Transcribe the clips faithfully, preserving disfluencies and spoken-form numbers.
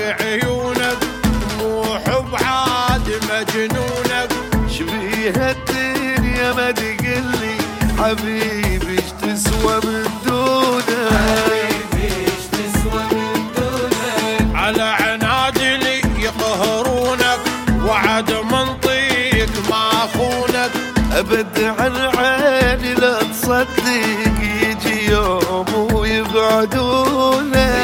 عيونك مو حب عاد مجنونك. شبيها الدنيا ما تقلي حبيبي ايش تسوى من دونك، حبيبي ايش تسوى من دونك. على عنادي لي يقهرونك وعد منطيق ما خونك. ابد عن عيني لا تصدق يجي يوم ويبعدونك.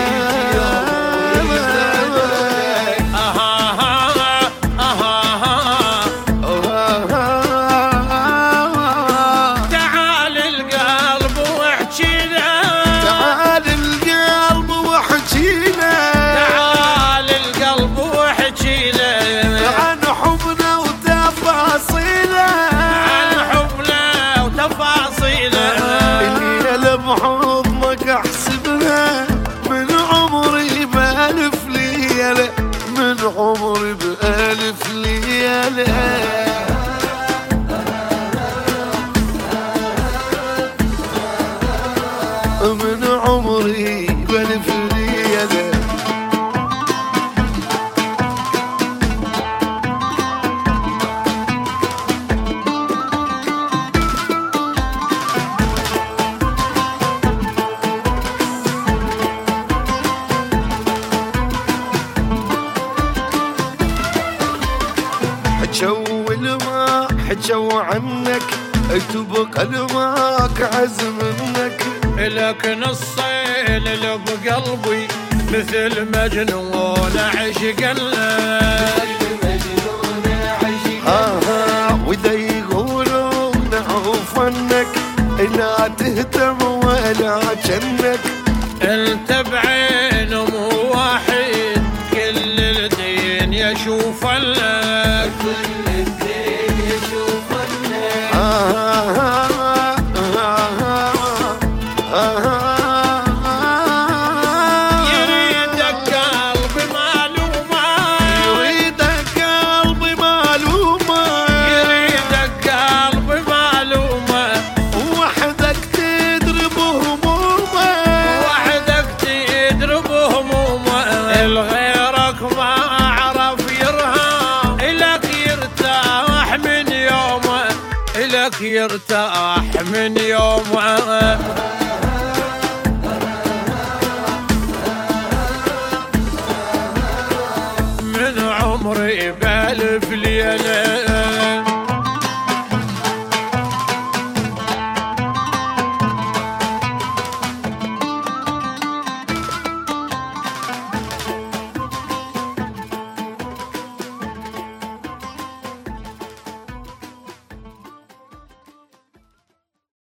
بحضنك احسبها من عمري بألف ليلة، من عمري بألف ليلة. من عمري بألف ليلة. حجوا الماء حجوا عنك تبقى الماك عز منك. لك نصين اللي بقلبي مثل مجنون عشق لك. ها ها ودا يقولون نعوف عنك لا تهتم ولا جنك. انت بعين مو واحد كل الدين يشوف لك، كل الدين يشوف لك. يريدك قلبي معلومة، يريدك قلبي معلومة، يريدك قلبي معلومة. وحدك تدري بهمومه، وحدك تدري بهمومه. الغيرك ما عرف يرهام إلك يرتاح من يومه، إلك يرتاح من يومه. من عمري بألف ليلة